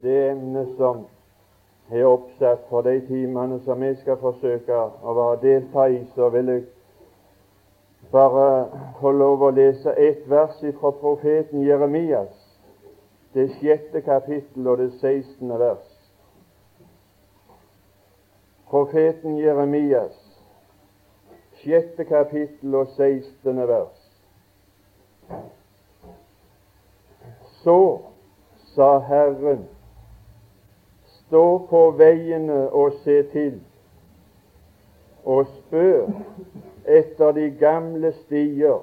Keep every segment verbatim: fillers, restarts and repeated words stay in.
det emne som er oppsatt for de timene som jeg skal forsøke å være delta i, så vil jeg bare få lov å lese ett vers fra profeten Jeremias, det sjette kapittel og det sekstende vers. Profeten Jeremias, sjette kapittel og sekstende vers. Så sa Herren, stå på veiene og se til, og spør etter de gamle stier.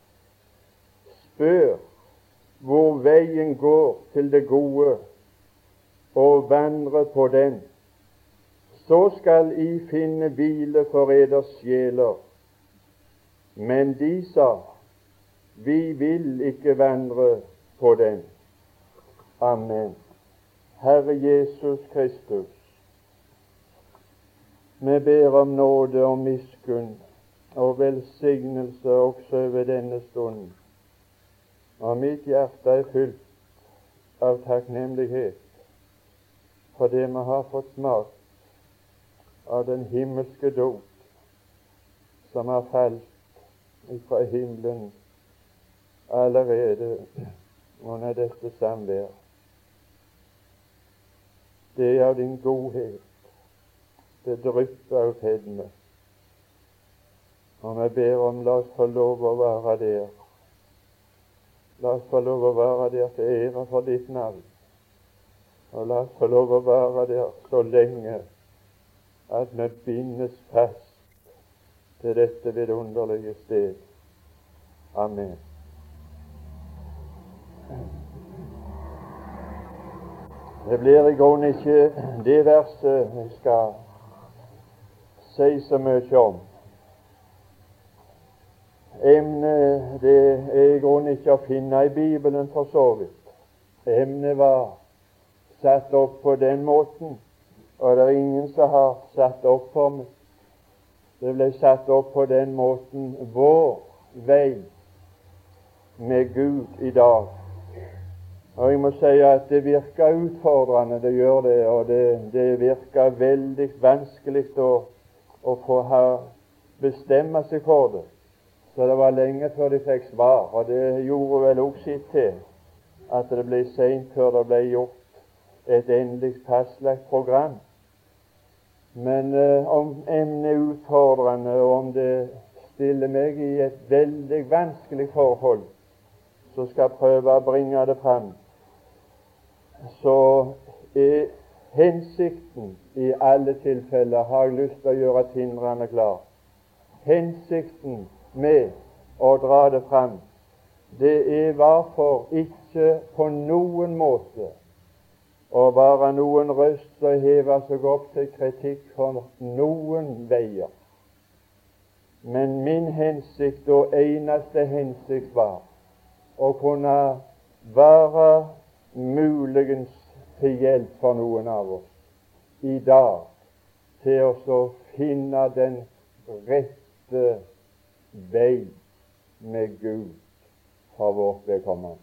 Spør hvor veien går til det gode, og vandre på den. Så skal I finne hvile for eders sjeler. Men de sa, vi vil ikke vandre på den. Amen. Herre Jesus Kristus, vi ber om nåde og miskunn og velsignelse også over denne stund. Og mitt hjerte er fylt av takknemlighet for det vi har fått smakt av den himmelske dåp som har falt fra himmelen allerede under dette samvær. Det er av din godhet, det drypper av fedme. Og vi ber om, la oss få lov å være der. La oss få lov å være der til ære for ditt navn. Og la oss få lov å være der så lenge at vi bindes fast til dette vidunderlige sted. Amen. Det blir i grunnen ikke det verset jeg skal si så mye om. Emnet det er i grunnen ikke å finne i Bibelen for så vidt. Emnet var satt opp på den måten, og det er ingen som har satt opp for meg. Det ble satt opp på den måten, vår vei med Gud i dag. Og jeg må si at det virker utfordrende, det gjør det, og det, det virker veldig vanskelig å, å få ha, bestemme seg for det. Så det var lenge før de fikk svar, og det gjorde vel også sitt til at det ble sent før det ble gjort et endelig fastlagt program. Men eh, om emnet er utfordrende, og om det stiller meg i et veldig vanskelig forhold, så skal jeg prøve å bringe det fram. Så er hensikten i alle tilfeller, har jeg lyst til å gjøre tindrende klar, hensikten med å dra det fram, det er hvorfor ikke på noen måte å være noen røst som hever seg opp til kritikk for noen veier. Men min hensikt og eneste hensikt var å kunne være muligens til hjelp for noen av oss i dag til å finne den rette vei med Gud for vårt vedkommende.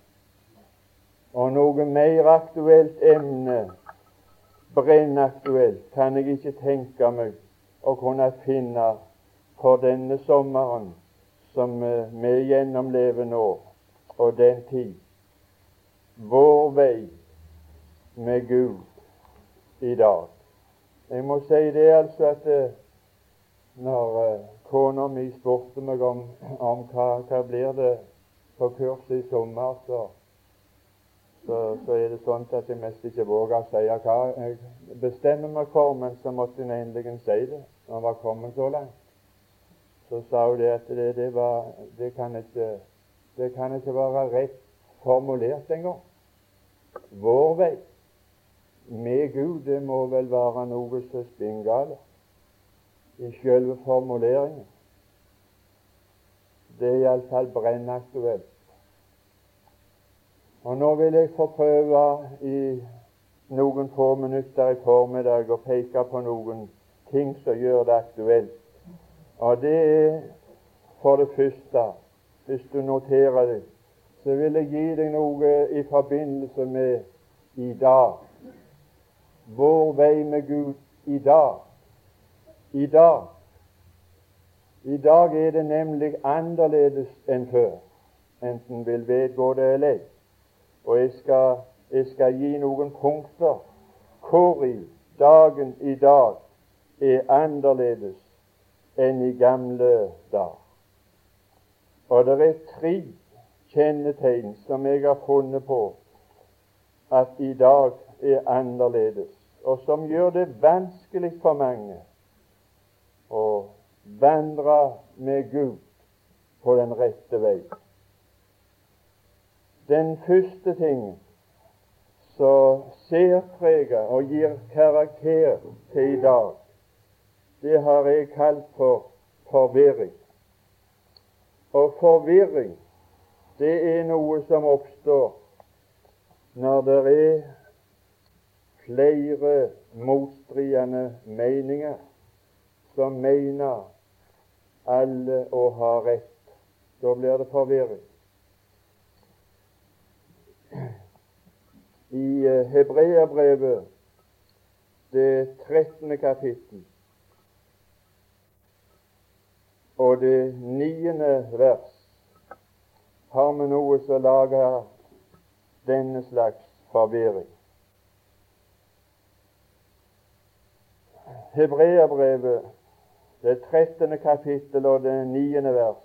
Og noe mer aktuelt emne, brennaktuelt, kan jeg ikke tenke meg å kunne finne for denne sommeren som vi gjennomlever nå, og den tid. Vår vei med Gud i dag. Jeg må si det altså at når kona mi spurte meg om, om hva, hva blir det på kurset i sommer, så, så, så er det sånn at jeg mest ikke våger å si hva jeg bestemmer meg for, men så måtte jeg endelig si det når jeg var kommet så langt. Så sa hun det at det, det, var, det, kan ikke, det kan ikke være rett formulert en gang. Vår vei med Gud, det må vel være noe så spinngale i selve formuleringen. Det er iallfall brennaktuelt. Og nå vil jeg få prøve i noen få minutter i formiddag å peke på noen ting som gjør det aktuelt. Og det er for det første, hvis du noterer det, så vil jeg gi deg noe i forbindelse med i dag. vår vei med Gud i dag. I dag. I dag er det nemlig annerledes enn før, enten vil vedgå det eller ei. Og jeg skal, jeg skal gi noen punkter hvori dagen i dag er annerledes enn i gamle dager. Og det er tre kjennetegn som jeg har funnet på at i dag er annerledes, og som gjør det vanskelig for mange å vandre med Gud på den rette vei. Den første tingen som særpreger og gir karakter til i dag, det har jeg kalt for forvirring. Og forvirring, det er noe som oppstår når det er flere motstridende meninger som mener alle å ha rett. Da blir det forvirring. I Hebreerbrevet, det trettende kapittel og det niende vers, har vi noe som lager denne slags forvirring. Hebreerbrevet, det trettende kapittel og det niende vers.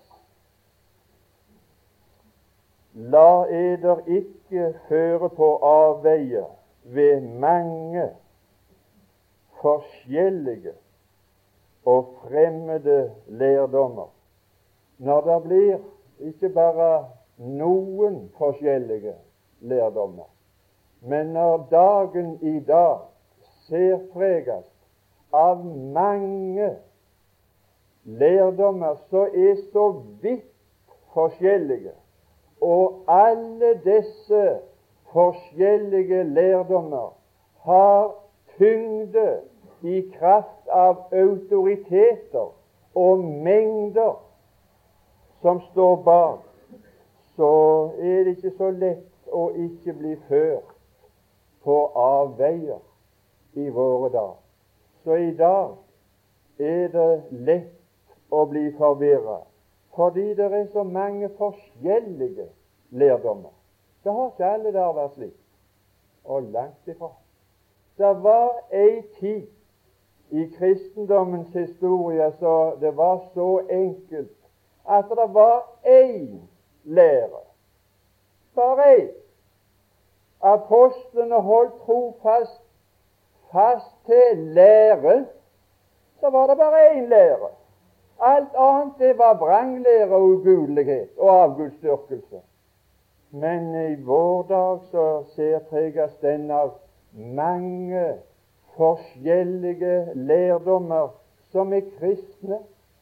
La eder ikke føre på avveier ved mange forskjellige og fremmede lærdommer. Når det blir ikke bare noen forskjellige lærdommer, men når dagen i dag særpreges av mange lærdommer som er så vidt forskjellige, og alle disse forskjellige lærdommer har tyngde i kraft av autoriteter og mengder som står bak, så er det ikke så lett å ikke bli ført på avveier i våre dager. Så i dag er det lett å bli forvirret, fordi det er så mange forskjellige lærdommer. Det har ikke alle der vært slik, og langt ifra. Det var ei tid i kristendommens historie så det var så enkelt at det var én lære. Bare én. Apostlene holdt trofast fast til lære, så var det bare én lære. Alt annet det var vranglære og ugudelighet og avgudsdyrkelse. Men i vår dag så særpreges den av mange forskjellige lærdommer som er kristne,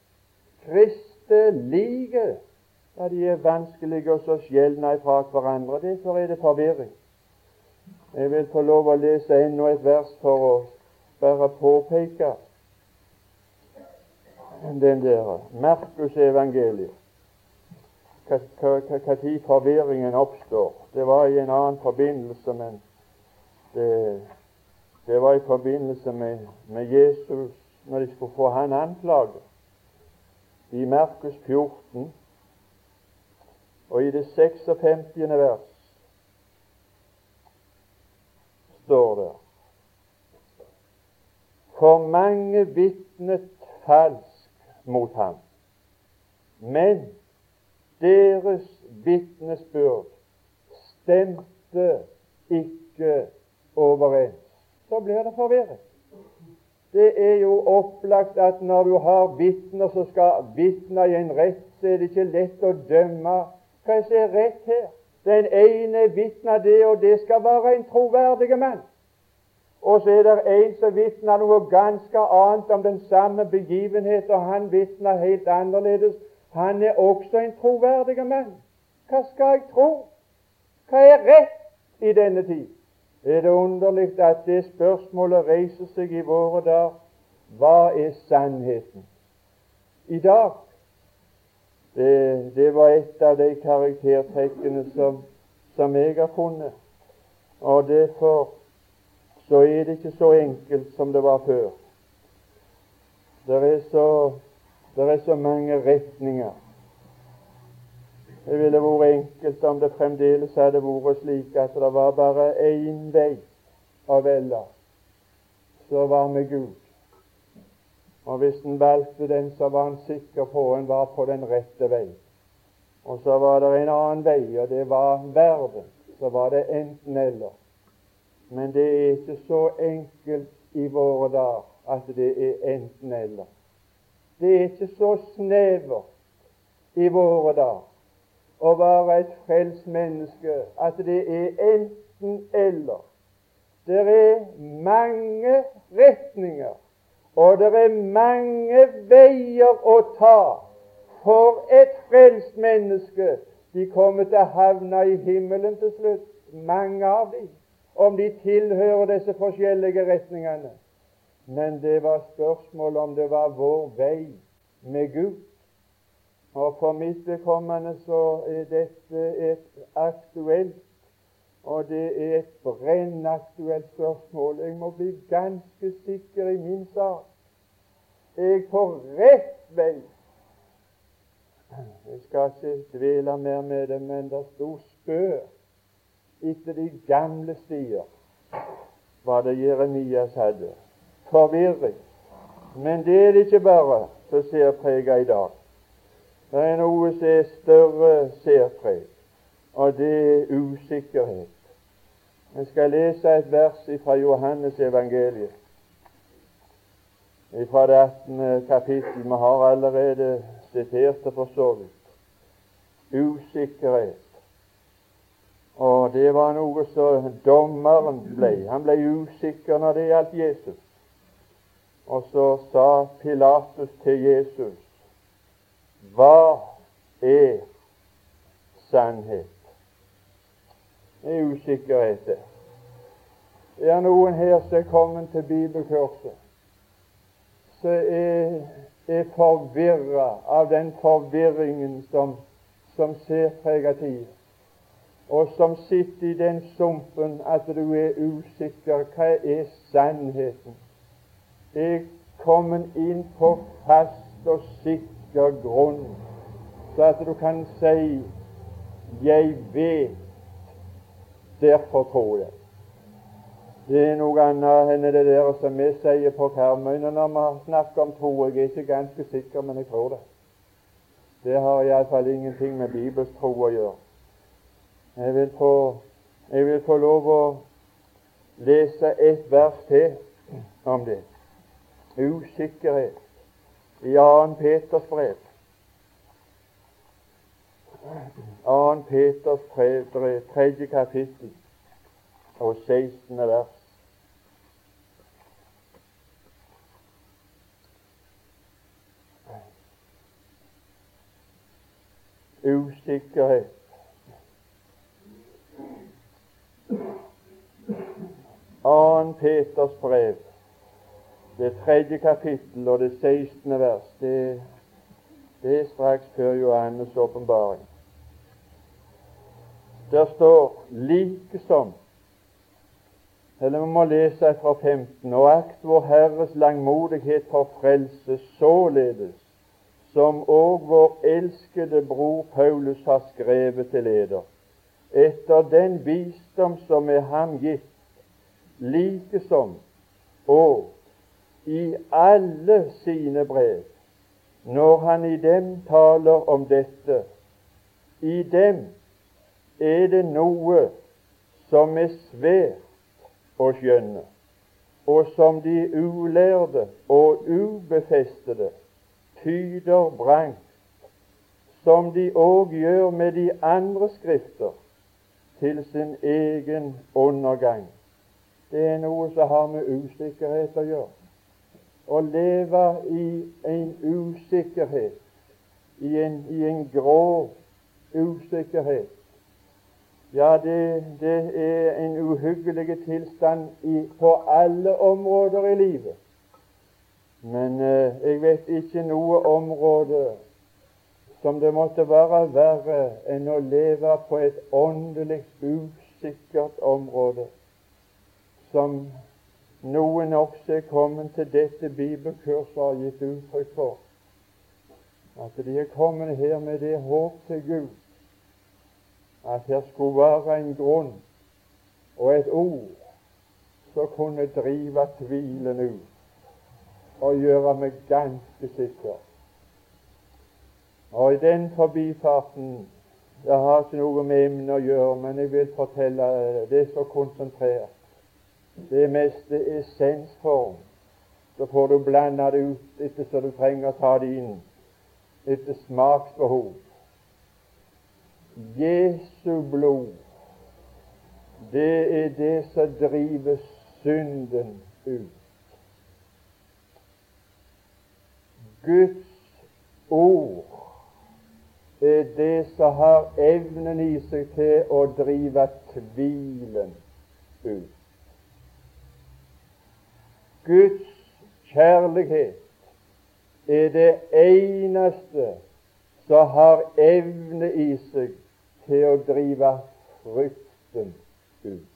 kristelige. Ja, de er vanskelige å skjelne fra hverandre. Derfor er det forvirring. Jeg vil få lov å lese enda et vers for å bare påpeke den der Markus evangeliet. Hva tid forvirringen oppstår. Det var i en annen forbindelse, men det, det var i forbindelse med, med Jesus, når de skulle få han anklaget. I Markus fjorten og i det seksogfemtiende vers står det: For mange vitnet falsk mot ham, men deres vitnesbyrd stemte ikke overens. Så blir det forvirret. Det er jo opplagt at når du har vitner som skal vitne i en rett, så er det ikke lett å dømme hva som er rett her. Den ene vitner det, og det skal være en troverdig mann. Og så er det en som vitner noe ganske annet om den samme begivenhet, og han vitner helt annerledes. Han er også en troverdig mann. Hva skal jeg tro? Hva er rett i denne tid? Er det underlig at det spørsmålet reiser seg i våre dager? Hva er sannheten? I dag, det, det var et av de karaktertrekkene som, som jeg har funnet. Og derfor så er det ikke så enkelt som det var før. Det er så, det er så mange retninger. Det ville vært enkelt om det fremdeles hadde vært slik at det var bare én vei å velge, så var med Gud. Og hvis en valgte den, så var han sikker på en var på den rette vei. Og så var det en annen vei, og det var verden. Så var det enten eller. Men det er ikke så enkelt i våre dager at det er enten eller. Det er ikke så snevert i våre dager å være et frelst menneske at det er enten eller. Det er mange retninger, og det er mange veier å ta for et frelst menneske. De kommer til å havne i himmelen til slutt, mange av dem, om de tilhører disse forskjellige retningene. Men det var spørsmål om det var vår vei med Gud. Og for mitt vedkommende så er dette et aktuelt, og det er et brennaktuelt spørsmål. Jeg må bli ganske sikker i min sak. Jeg er på rett vei. Jeg skal ikke dvele mer med det, men det sto spør etter de gamle stier, hva det Jeremias hadde. Forvirring. Men det er det ikke bare som ser preget i dag. Det er noe som er større særpreg, og det er usikkerhet. Jeg skal lese et vers fra Johannes evangeliet, fra det attende kapittel. Vi har allerede sitert det for så vidt. Usikkerhet. Og det var noe så dommeren ble. Han ble usikker når det gjaldt Jesus. Og så sa Pilatus til Jesus: hva er sannhet? Det er usikkerhet der. Det er noen her som er kommet til bibelkurset, som er, er forvirret av den forvirringen som, som ser preget tid, og som sitter i den sumpen at du er usikker. Hva er sannheten? Jeg er kommet inn på fast og sikker grunn, så at du kan si: jeg vet, derfor tror jeg. Det er noe annet enn det der som vi sier på Karmøy når vi snakker om tro. Jeg er ikke ganske sikker, men jeg tror det. Det har iallfall ingenting med Bibels tro å gjøre. Jeg vil få, jeg vil få lov å lese et vers til om det. Usikkerhet i Annet Peters brev. Annet Peters brev, tredje kapittel og sekstende vers. Usikkerhet. Annet Peters brev, det tredje kapittel og det sekstende vers. Det, det er straks før Johannes åpenbaring. Der står likesom, eller vi må lese fra femten: og akt vår Herres langmodighet for frelse, således som òg vår elskede bror Paulus har skrevet til eder, etter den visdom som er ham gitt, likesom og i alle sine brev, når han i dem taler om dette, i dem er det noe som er svært å skjønne, og som de ulærde og ubefestede tyder vrangt, som de òg gjør med de andre skrifter, til sin egen undergang. Det er noe som har med usikkerhet å gjøre. Å leve i en usikkerhet, i en, i en grå usikkerhet, ja, det, det er en uhyggelig tilstand i, på alle områder i livet. Men eh, jeg vet ikke noe område som det måtte være verre enn å leve på et åndelig usikkert område, som noen også er kommet til dette bibelkurset og har gitt uttrykk for at de er kommet her med det håp til Gud at her skulle være en grunn og et ord som kunne drive tvilen ut og gjøre meg ganske sikker. Og i den forbifarten, det har ikke noe med emnet å gjøre, men jeg vil fortelle det er så konsentrert. Det er mest essensform. Så får du blande det ut etter så du trenger å ta det inn, etter smaksbehov. Jesu blod, det er det som driver synden ut. Guds ord er det som har evnen i seg til å drive tvilen ut. Guds kjærlighet er det eneste som har evne i seg til å drive frykten ut.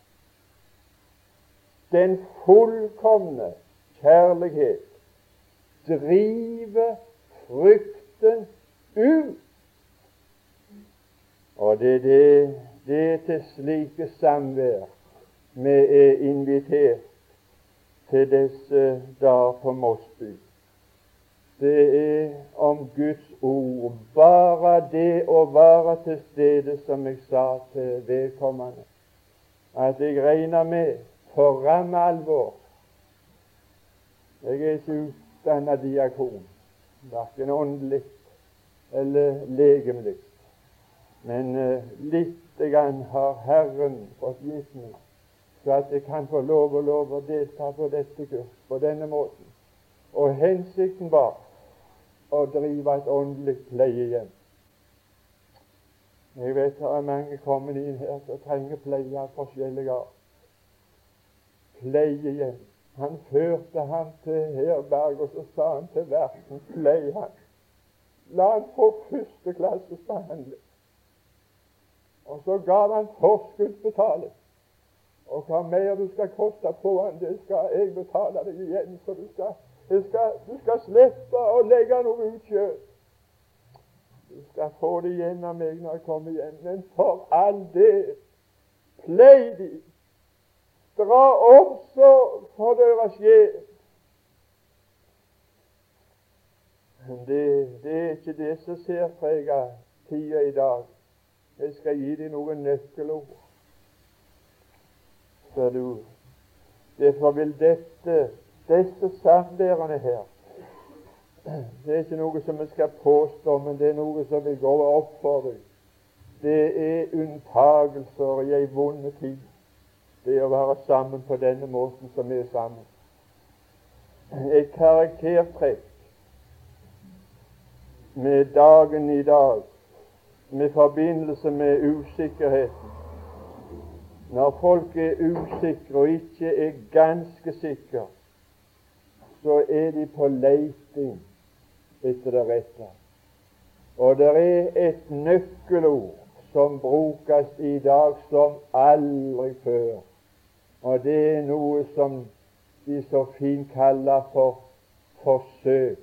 Den fullkomne kjærlighet driver frykten ut. Og det er det, det er til slike samvær vi er invitert til disse dager på Mosby. Det er om Guds ord, bare det å være til stede, som jeg sa til vedkommende, at jeg regner med for ramme alvor. Jeg er ikke utdannet diakon, hverken åndelig eller legemlig, men uh, litt grann har Herren fått gitt meg, så at jeg kan få lov og lov å delta på dette kurs på denne måten. Og hensikten var å drive et åndelig pleiehjem. Jeg vet det er mange kommet inn her som trenger pleie av forskjellige art. Pleiehjem. Han førte han til herberg, og så sa han til verten, plei han. La han få førsteklasses behandling. Og så gav han forskuddsbetaling. Og hva mer du skal koste på han, det skal jeg betale deg igjen, så du skal, du skal, du skal slippe å legge noe ut selv. Du skal få det igjen av meg når jeg kommer hjem. Men for all del, plei de. Dra omsorg for deres sjel. Det, det er ikke det som ser preget tida i dag. Jeg skal gi deg noen nøkkelord. Så du, derfor vil dette, disse samværene her, det er ikke noe som vi skal påstå, men det er noe som vil gå opp for deg. Det er unntagelser i en vond tid, det å være sammen på denne måten som vi er sammen. Et karaktertrekk med dagen i dag, med forbindelse med usikkerheten. Når folk er usikre og ikke er ganske sikre, så er de på leiting etter det rette. Og det er et nøkkelord som brukes i dag som aldri før. Og det er noe som de så fint kaller for forsøksvirksomhet.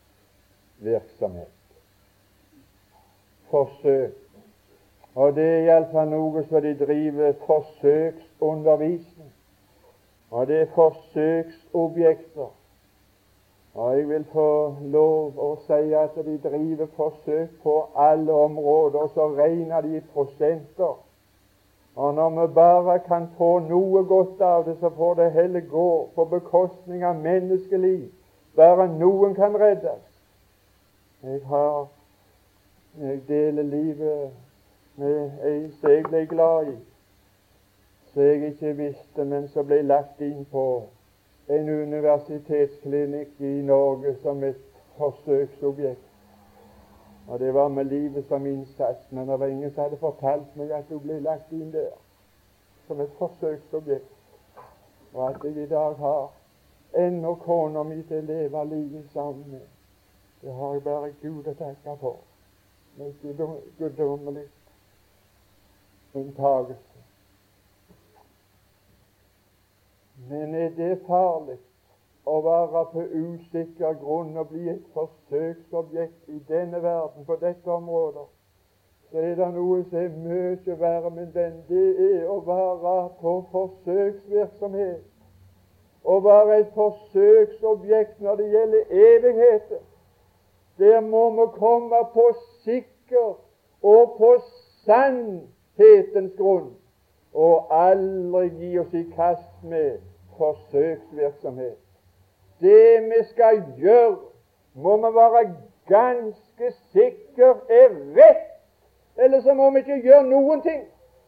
Forsøk. Og det er iallfall noe som de driver forsøksundervisning. Og det er forsøksobjekter. Og jeg vil få lov å si at de driver forsøk på alle områder, og så regner de i prosenter. Og når vi bare kan få noe godt av det, så får det heller gå på bekostning av menneskeliv. Bare noen kan reddes. Jeg har jeg deler livet med ei som jeg ble glad i, som jeg ikke visste, men som ble lagt inn på en universitetsklinikk i Norge som et forsøksobjekt. Og det var med livet som innsats, men det var ingen som hadde fortalt meg at du ble lagt inn der som et forsøksobjekt, og at jeg i dag har ennå kona mi til å leve livet sammen med. Det har jeg bare Gud å takke for. Med guddommelig unntagelse. Men er det farlig å være på usikker grunn og bli et forsøksobjekt i denne verden på dette området? Så er det noe som er mye verre, men den, det er å være på forsøksvirksomhet. Å være et forsøksobjekt når det gjelder evigheten. Der må vi komme på sikker og på sannhetens grunn, og aldri gi oss i kast med forsøksvirksomhet. Det vi skal gjøre, må vi være ganske sikker er rett, eller så må vi ikke gjøre noen ting.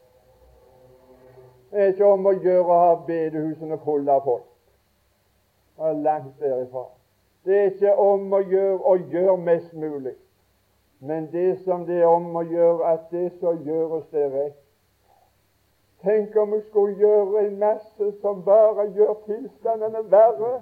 Det er ikke om å gjøre å ha bedehusene fulle av folk, og langt derifra. Det er ikke om å gjøre å gjøre mest mulig, men det som det er om å gjøre, at det så gjøres det rett. Tenk om vi skulle gjøre en masse som bare gjør tilstandene verre.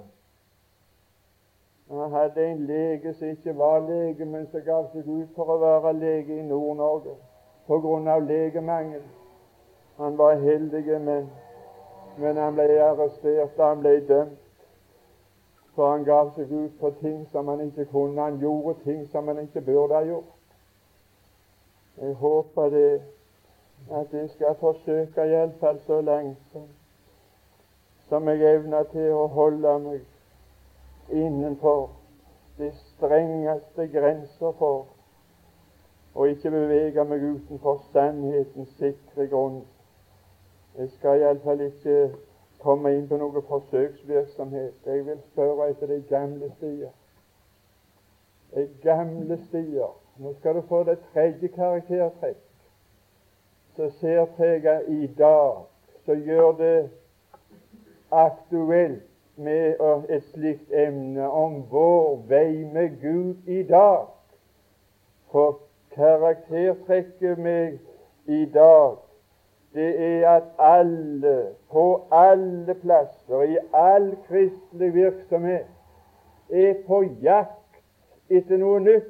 Han hadde en lege som ikke var lege, men som gav seg ut for å være lege i Nord-Norge på grunn av legemangel. Han var heldig, men, men han ble arrestert, han ble dømt. For han gav seg ut på ting som han ikke kunne. Han gjorde ting som han ikke burde ha gjort. Jeg håper det, at jeg skal forsøke i alle fall så langt som, som jeg evner til å holde meg innenfor de strengeste grenser for, og ikke bevege meg utenfor sannhetens sikre grunn. Jeg skal i alle fall ikke komme inn på noe forsøksvirksomhet. Jeg vil spørre etter de gamle stier. De gamle stier. Nå skal du få det tredje karaktertrekk. Så ser preget i dag, så gjør det aktuelt med et slikt emne om vår vei med Gud i dag. For karaktertrekket med i dag, det er at alle, på alle plasser, i all kristelig virksomhet, er på jakt etter noe nytt.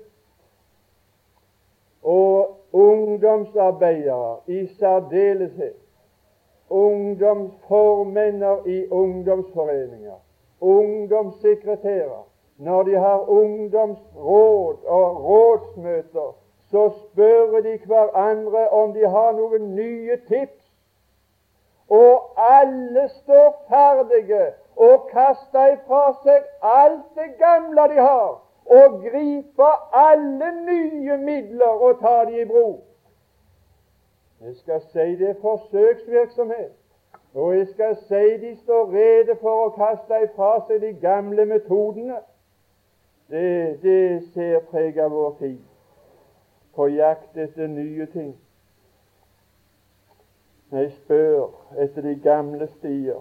Og ungdomsarbeidere i særdeleshet, ungdomsformenner i ungdomsforeninger, ungdomssekretærer, når de har ungdomsråd og rådsmøter, så spør de hverandre om de har noen nye tips. Og alle står ferdige og kaster ifra seg alt det gamle de har, og griper alle nye midler og tar de i bruk. Jeg skal si det er forsøksvirksomhet, og jeg skal si de står rede for å kaste ifra seg de gamle metodene. Det, det ser preg av vår tid, på jakt etter nye ting. Jeg spør etter de gamle stier.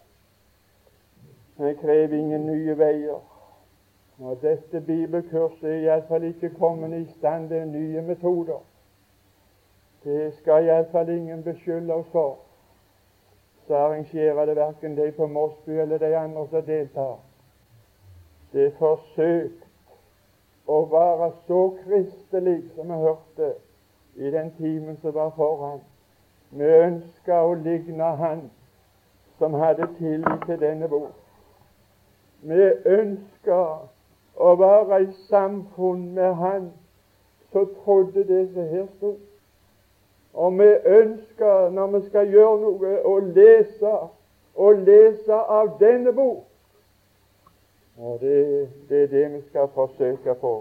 Jeg krever ingen nye veier. Og dette bibelkurset er iallfall ikke kommet i stand til nye metoder. Det skal iallfall ingen beskylde oss for. Så arrangerer det hverken de på Mosby eller de andre som deltar. Det er forsøkt å være så kristelig som vi hørte i den timen som var foran. Vi ønska å ligne Han som hadde tillit til denne bok. Vi ønska å være i samfunn med Han som trodde det som her stod. Og vi ønsker, når vi skal gjøre noe, å lese og lese av denne bok. Og det, det er det vi skal forsøke på.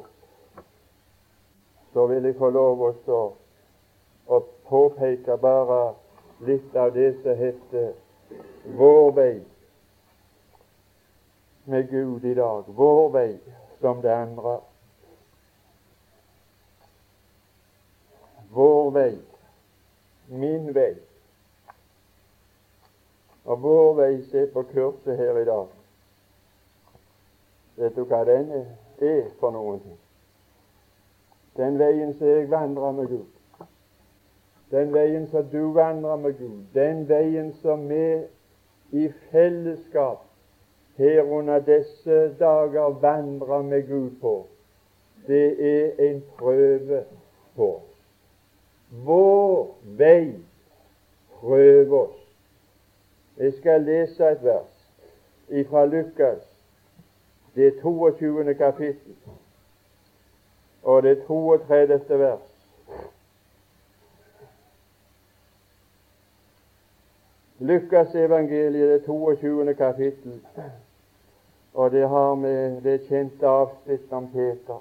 Så vil jeg få lov å stå og påpeke bare litt av det som heter vår vei med Gud i dag. Vår vei som det andre. Vår vei, min vei. Og vår vei, se på kurset her i dag. Vet du hva den er for noen ting? Den veien som jeg vandrer med Gud, den veien som du vandrer med Gud, den veien som vi i fellesskap her under disse dager vandrer med Gud på, det er en prøve på oss. Vår vei prøver oss. Jeg skal lese et vers ifra Lukas, det toogtyvende kapittel, og det toogtredivte vers. Lukas evangeliet, det toogtyvende kapittel, og det har med det kjente avsnitt om Peter.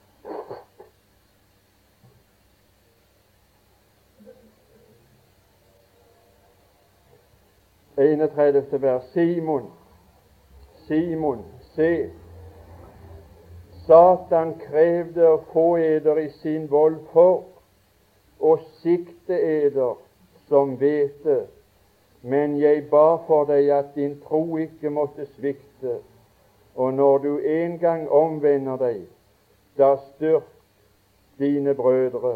enogtredivte vers. Simon, Simon, se, Satan krevde å få eder i sin vold for å sikte eder som hvete, men jeg ba for deg at din tro ikke måtte svikte, og når du en gang omvender deg, da styrk dine brødre.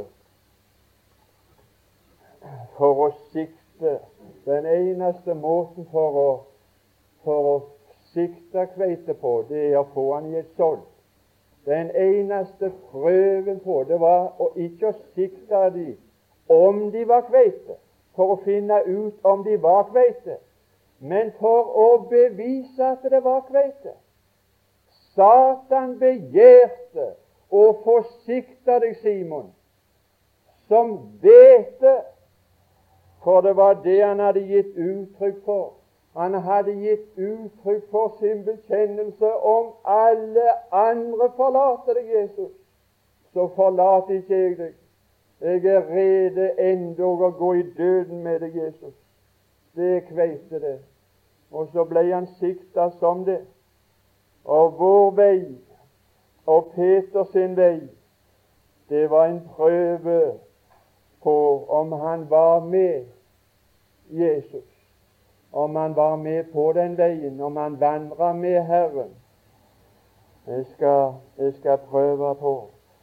For å sikte, den eneste måten for å, for å sikte kveite på, det er å få han i et skjold. Den eneste prøven på det var å ikke å sikte de om de var kveite, for å finne ut om de var kveite, men for å bevise at det var kveite. Satan begjærte å få sikte deg, Simon, som hvete, for det var det han hadde gitt uttrykk for. Han hadde gitt uttrykk for sin bekjennelse: om alle andre forlater deg, Jesus, så forlater ikke jeg deg. Jeg er rede endog å gå i døden med deg, Jesus. Det kveite det. Og så ble han sikta som det. Og vår vei og Peter sin vei, det var en prøve på om han var med Jesus, om han var med på den veien, om han vandret med Herren. Jeg skal, jeg skal prøve på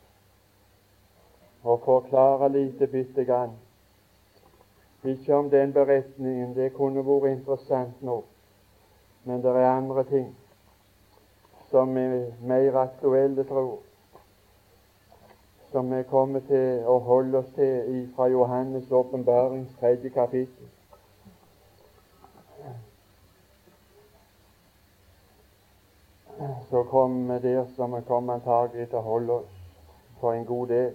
å forklare lite bitte grann. Ikke om den beretningen, det kunne vært interessant nå, men det er andre ting som er mer aktuelle, tror jeg, som vi kommer til å holde oss til fra Johannes' åpenbarings tredje kapittel. Så kommer vi der som vi kommer antagelig til å holde oss for en god del.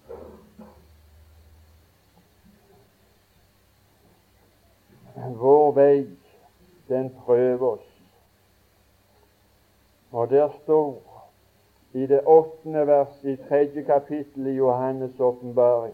Vår vei, den prøver oss. Og der står i det åttende vers i tredje kapittel i Johannes' åpenbaring,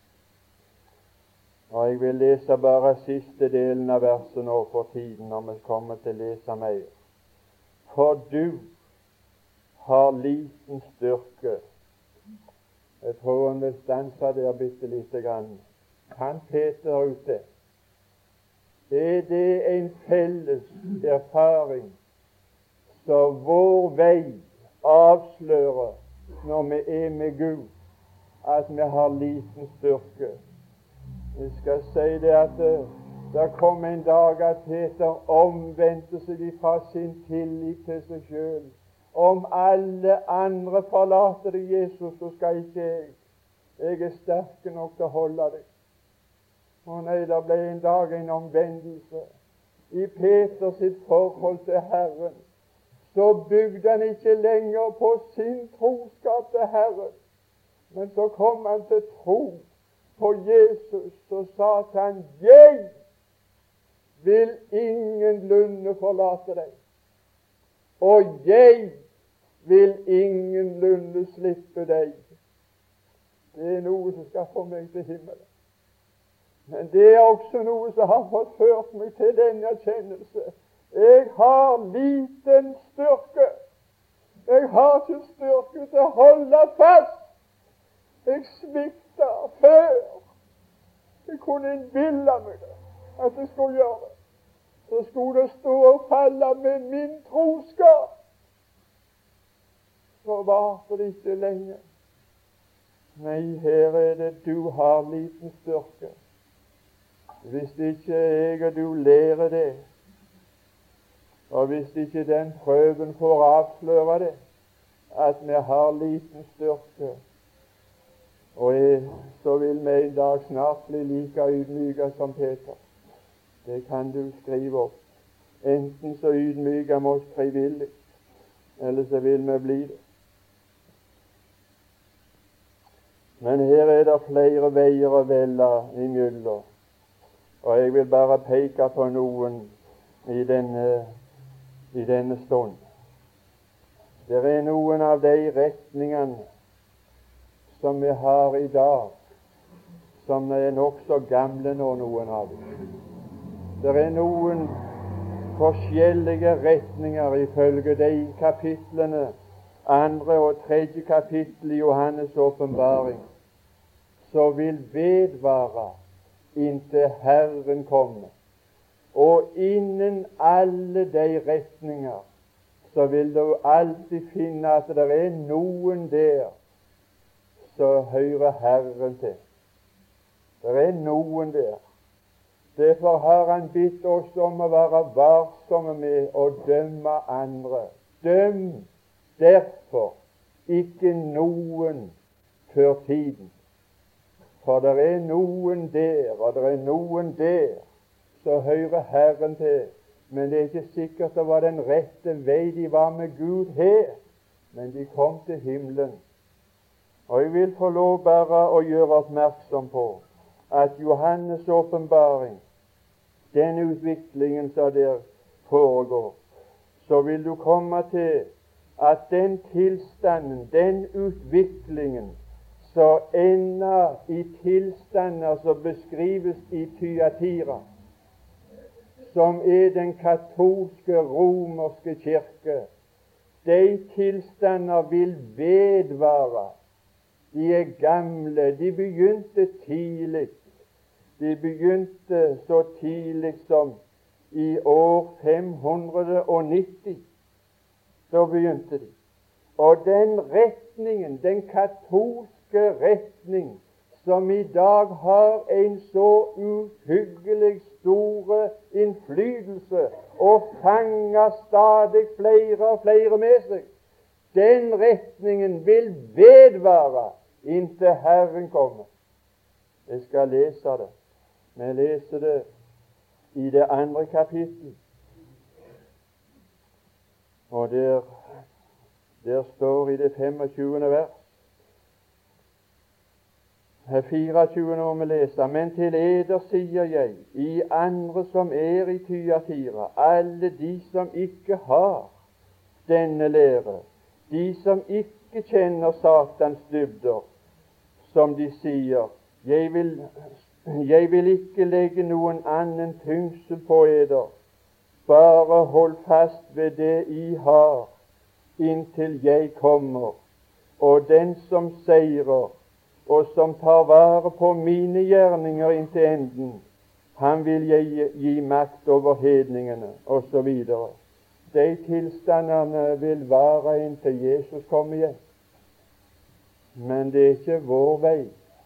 og jeg vil lese bare siste delen av verset nå for tiden, når vi kommer til å lese mer. For du har liten styrke. Jeg tror han vil stanse der bitte lite grann. Kan Peter ute? Er det en felles erfaring som vår vei avslører når vi er med Gud, at vi har liten styrke? Jeg skal si det at det, det kom en dag at Peter omvendte seg fra sin tillit til seg selv. Om alle andre forlater deg, Jesus, så skal ikke jeg. Jeg er sterk nok til å holde deg. Og nei, det ble en dag en omvendelse i Peters sitt forhold til Herren. Så bygde han ikke lenger på sin troskap til Herren, men så kom han til tro på Jesus, og sa til han: jeg vil ingenlunde forlate deg, og jeg vil ingenlunde slippe deg. Det er noe som skal få meg til himmelen. Men det er også noe som har fått ført meg til denne erkjennelse. Jeg har liten styrke. Jeg har ikke styrke til å holde fast. Jeg svikter før. Jeg kunne innbille meg det, at jeg skulle gjøre det. Så skulle det stå og falle med min troskap. Så varte det ikke lenge. Nei, her er det du har liten styrke. Hvis ikke jeg og du lærer det, og hvis ikke den prøven får avsløre det, at vi har liten styrke, og jeg, så vil vi en dag snart bli like ydmyke som Peter. Det kan du skrive opp. Enten så ydmyker vi oss frivillig, eller så vil vi bli det. Men her er det flere veier å velge imellom, og jeg vil bare peke på noen i denne, i denne stund. Det er noen av de retningene som vi har i dag, som er nokså gamle nå, noen av dem. Det er noen forskjellige retninger ifølge de kapitlene, andre og tredje kapittel i Johannes' åpenbaring, som vil vedvare inntil Herren kommer. Og innen alle de retninger så vil du alltid finne at det er noen der som hører Herren til. Det er noen der. Derfor har han bitt oss om å være varsomme med å dømme andre. Døm derfor ikke noen før tiden. For det er noen der, og det er noen der som hører Herren til. Men det er ikke sikkert det var den rette vei de var med Gud her, men de kom til himmelen. Og jeg vil få lov bare å gjøre oppmerksom på at Johannes' åpenbaring, den utviklingen som der foregår, så vil du komme til at den tilstanden, den utviklingen, så ender i tilstander som beskrives i Thyatira, som er den katolske romerske kirke. De tilstander vil vedvare. De er gamle. De begynte tidlig. De begynte så tidlig som i år fem hundre og nitti. Så begynte de. Og den retningen, den katolske retning, som i dag har en så uhyggelig store innflytelse og fanger stadig flere og flere med seg, den retningen vil vedvare inntil Herren kommer. Jeg skal lese det. Vi leser det i det andre kapittel. Og der, der står i det femogtjuende vers, her fireogtjuende må vi lese: Men til eder sier jeg, i andre som er i Thyatira, alle de som ikke har denne lære, de som ikke kjenner Satans dybder, som de sier, jeg vil, jeg vil ikke legge noen annen tyngsel på eder, bare hold fast ved det I har, inntil jeg kommer, og den som seirer, og som tar vare på mine gjerninger inntil enden, han vil jeg gi, gi makt over hedningene, og så videre. De tilstandene vil vare inntil Jesus kommer igjen. Men det er ikke vår vei.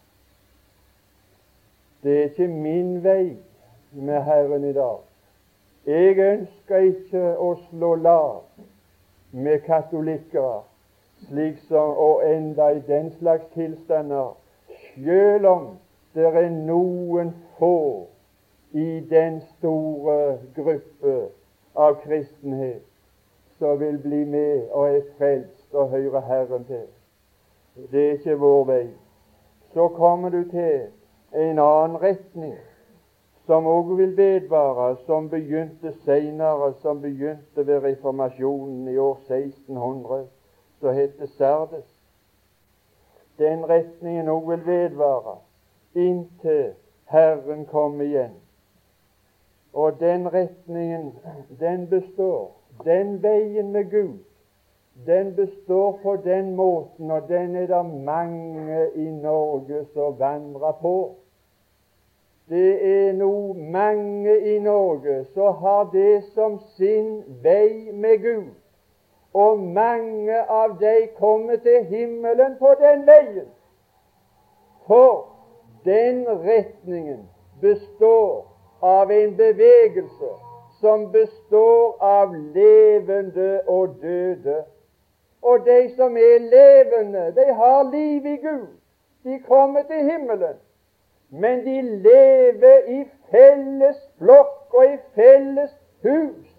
Det er ikke min vei med Herren i dag. Jeg ønsker ikke å slå lag med katolikker, slik som å enda i den slags tilstander, selv om det er noen få i den store gruppe av kristenhet som vil bli med og er frelst og høre Herren til. Det er ikke vår vei. Så kommer du til en annen retning som også vil vedvare, som begynte senere, som begynte ved reformasjonen i år seksten hundre, så heter Sardes. Den retningen også vil vedvare inntil Herren kommer igjen. Og den retningen, den består. Den veien med Gud, den består på den måten, og den er det mange i Norge som vandrer på. Det er nå mange i Norge som har det som sin vei med Gud. Og mange av de kommer til himmelen på den veien. For den retningen består av en bevegelse som består av levende og døde. Og de som er levende, de har liv i Gud. De kommer til himmelen. Men de lever i felles flokk og i felles hus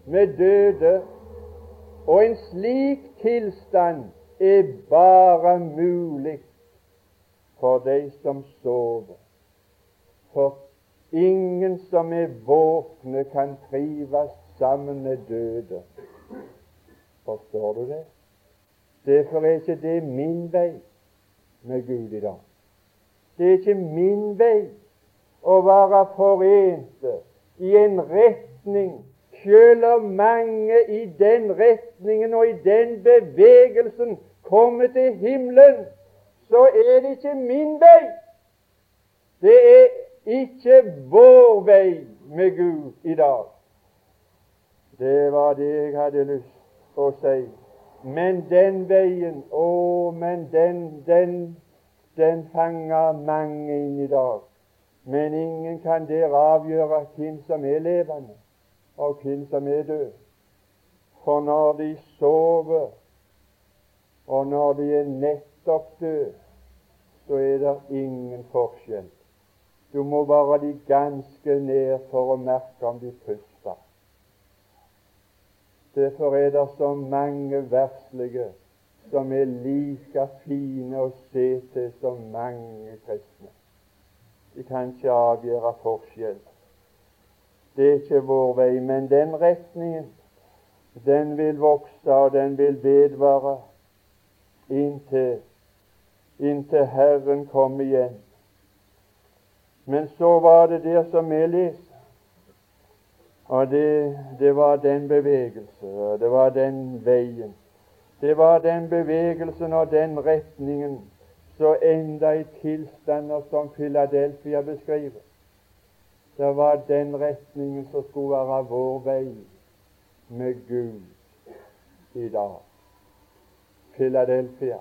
med døde, og en slik tilstand er bare mulig for de som sover. For ingen som er våkne kan trives sammen med døde. Forstår du det? Derfor er ikke det min vei med Gud i dag. Det er ikke min vei å være forente i en retning. Selv om mange i den retningen og i den bevegelsen kommer til himmelen, så er det ikke min vei. Det er ikke vår vei med Gud i dag. Det var det jeg hadde lyst å si. Men den veien, å, men den, den, den fanger mange inn i dag. Men ingen kan der avgjøre hvem som er levende, og hvem som er død. For når de sover, og når de er nettopp død, så er det ingen forskjell. Du må bare de ganske ned for å merke om de puster. Derfor er det så mange verslige som er like fine å se til som mange kristne. De kan ikke avgjøre forskjell. Det er ikke vår vei, men den retningen, den vil vokse, og den vil vedvare inntil, inntil Herren kommer igjen. Men så var det der som vi leser, og det, det var den bevegelse, og det var den veien. Det var den bevegelsen og den retningen så enda i tilstander som Philadelphia beskriver. Det var den retningen som skulle være vår vei med Gud i dag. Philadelphia.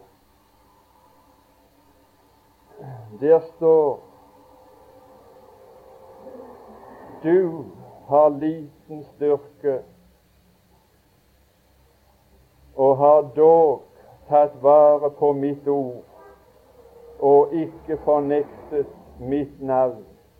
Der står: Du har liten styrke og har dog tatt vare på mitt ord og ikke fornektet mitt navn.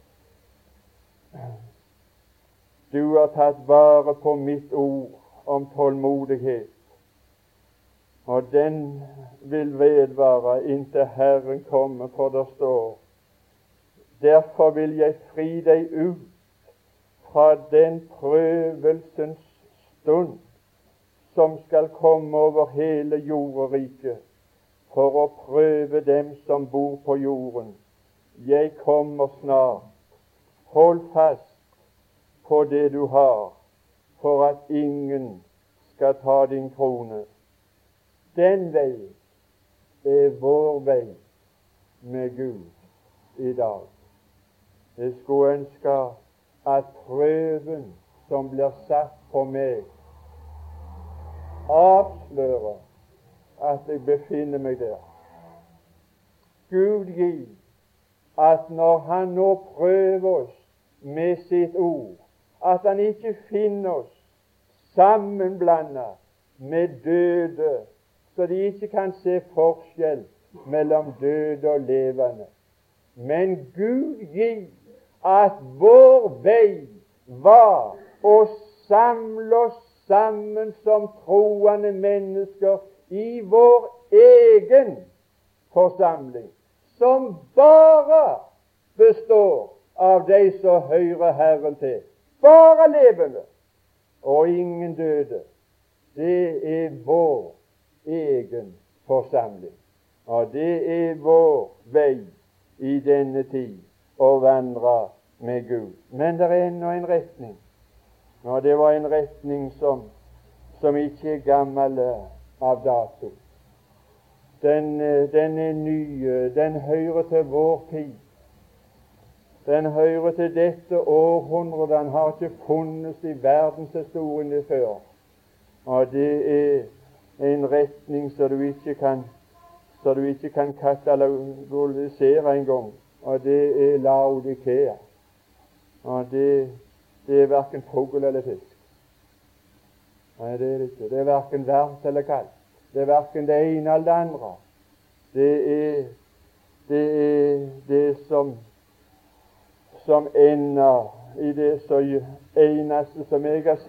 Du har tatt vare på mitt ord om tålmodighet, og den vil vedvare inntil Herren kommer, for det står: Derfor vil jeg fri deg ut fra den prøvelsens stund som skal komme over hele jorderiket, for å prøve dem som bor på jorden. Jeg kommer snart. Hold fast på det du har, for at ingen skal ta din krone. Den vei er vår vei med Gud i dag. Jeg skulle ønske at prøven som blir satt på meg, avslører at jeg befinner meg der. Gud gi at når Han nå prøver oss med sitt ord, at Han ikke finner oss sammenblandet med døde, så de ikke kan se forskjell mellom døde og levende. Men Gud gi at vår vei var å samle oss sammen som troende mennesker i vår egen forsamling, som bare består av de som hører Herren til. Bare levende og ingen døde. Det er vår egen forsamling, og det er vår vei i denne tid å vandre med Gud. Men det er ennå en retning, og det var en retning som, som ikke er gammel av dato. Den, den er ny, den hører til vår tid. Den hører til dette århundret. Den har ikke funnes i verdenshistorien før. Og det er en retning som du ikke kan, så du ikke kan katalogisere engang. Og det er Laodikea. Og det, det er hverken fugl eller fisk. Nei, det er det ikke. Det er hverken varmt eller kaldt. Det er hverken det ene eller det andre. Det er det, er det som, som ender i det så eneste som jeg har sett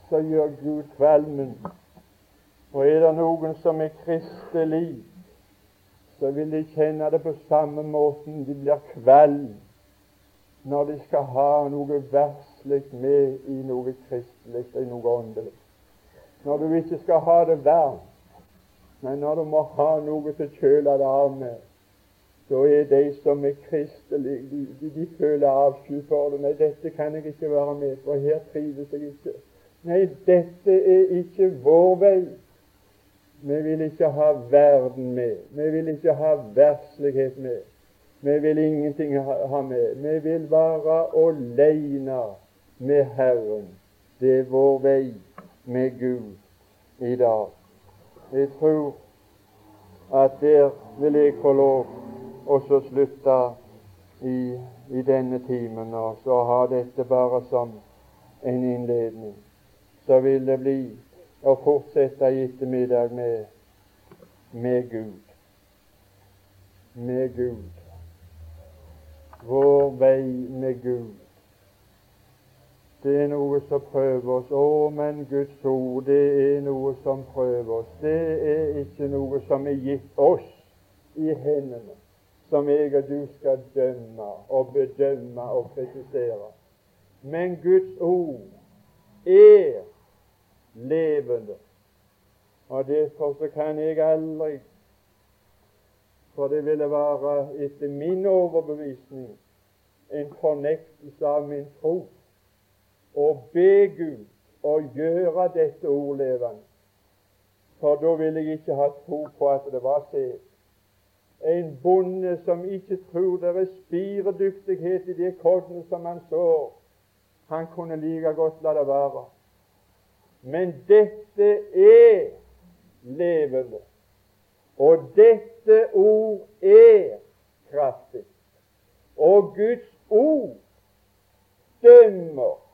så gjør Gud kvalmen. Og er det noen som er kristelig, så vil de kjenne det på samme måten. De blir kvalm når de skal ha noe verslig med i noe kristelig, i noe åndelig. Når du ikke skal ha det varmt, men når du må ha noe til å kjøle det av med, så er de som er kristelige, de, de, de føler avsky for det. Nei, dette kan jeg ikke være med på, her trives jeg ikke. Nei, dette er ikke vår vei. Vi vil ikke ha verden med. Vi vil ikke ha verslighet med. Vi vil ingenting ha, ha med. Vi vil være alene med Herren. Det er vår vei med Gud i dag. Jeg tror at der vil jeg få lov og så slutte i, i denne timen, og så ha dette bare som en innledning. Så vil det bli å fortsette i ettermiddag med, med Gud. Med Gud. Vår vei med Gud. Det er noe som prøver oss. Å, men Guds ord, det er noe som prøver oss. Det er ikke noe som er gitt oss i hendene, som jeg og du skal dømme og bedømme og kritisere. Men Guds ord er levende, og derfor så kan jeg aldri, for det ville være etter min overbevisning en fornektelse av min tro, og be Gud å gjøre dette ord levende, for da ville jeg ikke ha tro på at det var sæd. En bonde som ikke tror det er spiredyktighet i de koddene som han sår, han kunne like godt la det være. Men dette er levende, og dette ord er kraftig, og Guds ord dømmer,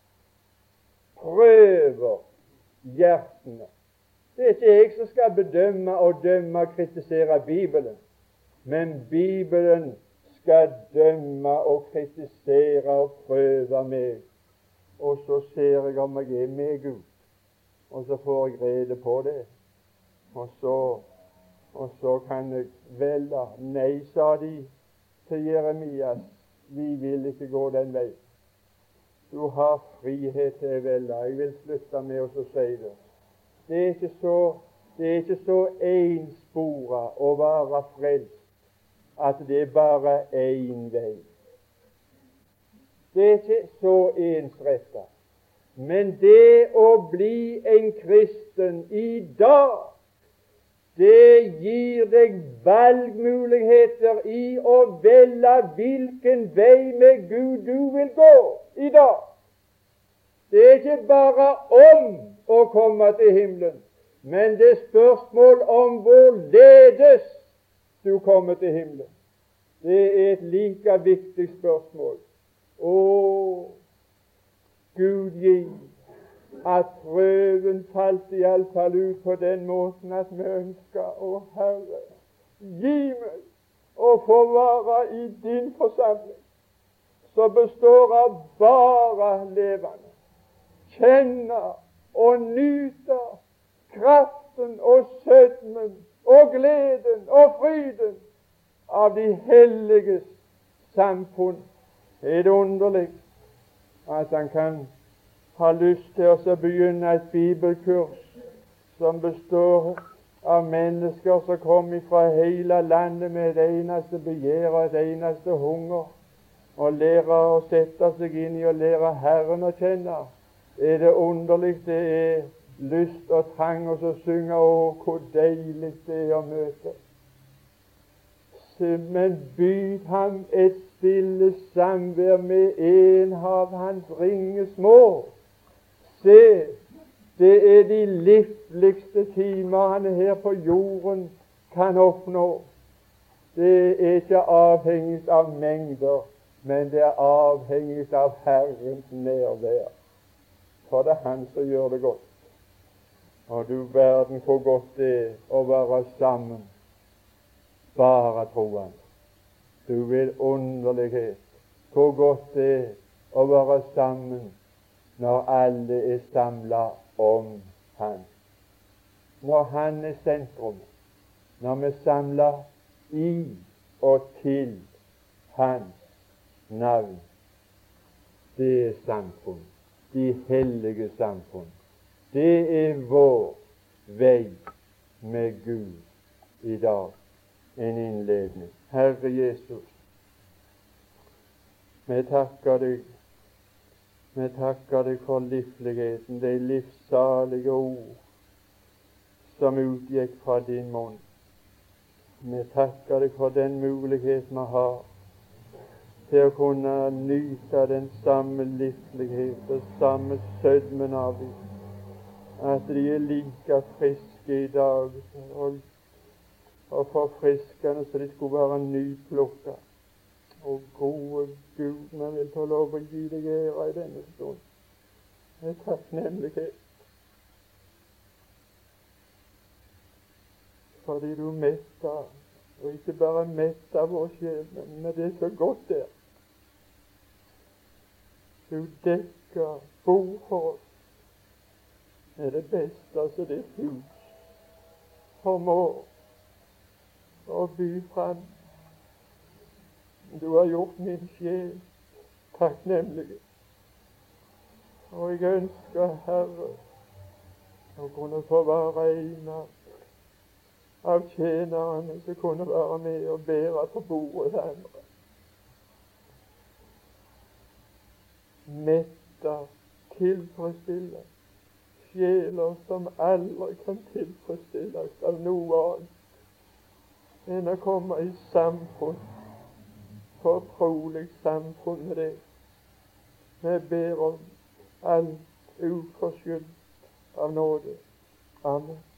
prøver hjertene. Det er ikke jeg som skal bedømme og dømme og kritisere Bibelen, men Bibelen skal dømme og kritisere og prøve meg. Og så ser jeg om jeg er med Gud, og så får jeg rede på det. Og så, og så kan jeg velge. Nei, sa de til Jeremias, vi vil ikke gå den vei. Du har frihet til å velge. Jeg vil slutte med å si det. Det er ikke så, det er ikke så ensporet å være frelst at det er bare én vei. Det er ikke så ensrettet. Men det å bli en kristen i dag, det gir deg valgmuligheter i å velge hvilken vei med Gud du vil gå i dag. Det er ikke bare om å komme til himmelen, men det er spørsmål om hvorledes du kommer til himmelen. Det er et like viktig spørsmål. Å, Gud gi at prøven falt i alle fall ut på den måten at vi ønsker, å Herre, gi meg å få være i din forsamling, som består av bare levende, kjenne og nyte kraften og sødmen og gleden og fryden av de helliges samfunn. Det er underlig at han kan ha lyst til å begynne et bibelkurs som består av mennesker som kommer fra hele landet med et eneste begjær og et eneste hunger, og lære å sette seg inn i og lære Herren å kjenne. Er det underlig det er lyst og trang og så synge, å, hvor deilig det er å møte. Men byd ham et stille samvær med en av hans ringe små. Se, det er de livligste timer han her på jorden kan oppnå. Det er ikke avhengig av mengder, men det er avhengig av Herrens nærvær. For det er Han som gjør det godt. Og du verden hvor godt det er å være sammen, bare troende. Du vil underlighet hvor godt det er å være sammen når alle er samla om Han. Når Han er sentrum, når vi samler i og til Hans navn. Det er samfunn, de hellige samfunn. Det er vår vei med Gud i dag. En innledning. Herre Jesus, vi takker deg. Vi takker deg for livsligheten, de livssalige ord som utgikk fra din munn. Vi takker deg for den mulighet vi har til å kunne nyte den samme livslighet og samme sødmen av dem, at de er like friske i dag og, og forfriskende så de skulle være nyplukket. Og gode Gud, vi vil få lov å gi deg ære i denne stund med takknemlighet, fordi du metter, og ikke bare metter vår sjel, men med det så godt der. Du dekker bord for oss med det beste som ditt hus formår å by fram. Du har gjort min sjel takknemlig, og jeg ønsker, Herre, å kunne få være en av, av tjenerne som kunne være med og bære på bordet til andre. Mette, tilfredsstille sjeler som aldri kan tilfredsstilles av noe annet enn å komme i samfunn, fortrolig samfunn med deg. Vi ber om alt uforskyldt av nåde. Amen.